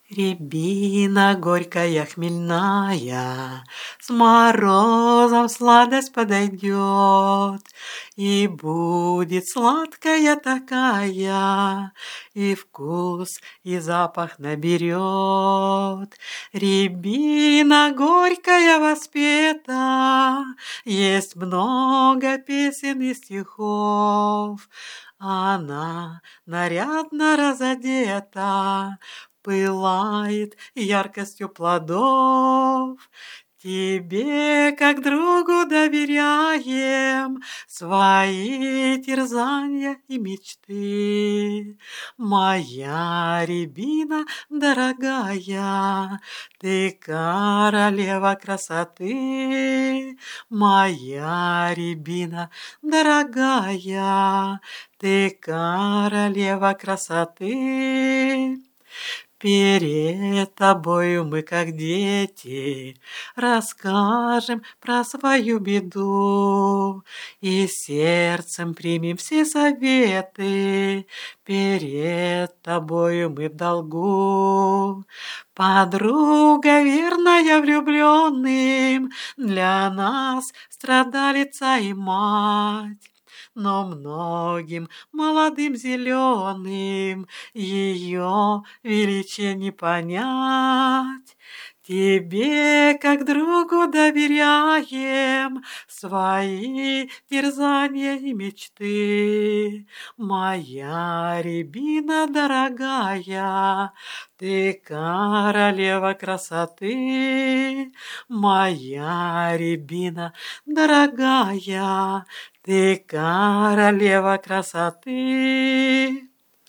Рябина горькая, хмельная, с морозом сладость подойдет, и будет сладкая такая, и вкус, и запах наберет. Рябина горькая воспета, есть много песен и стихов. Она нарядно разодета, пылает яркостью плодов. Тебе, как другу, доверяем свои терзания и мечты. Моя рябина дорогая, ты королева красоты. Моя рябина дорогая, ты королева красоты. Перед тобою мы, как дети, расскажем про свою беду и сердцем примем все советы. Перед тобою мы в долгу. Подруга верная влюбленным, для нас страдалица и мать. Но многим молодым зеленым ее величие не понять. Тебе, как другу, доверяем свои терзания и мечты. Моя рябина дорогая, ты королева красоты. Моя рябина дорогая, ты королева красоты.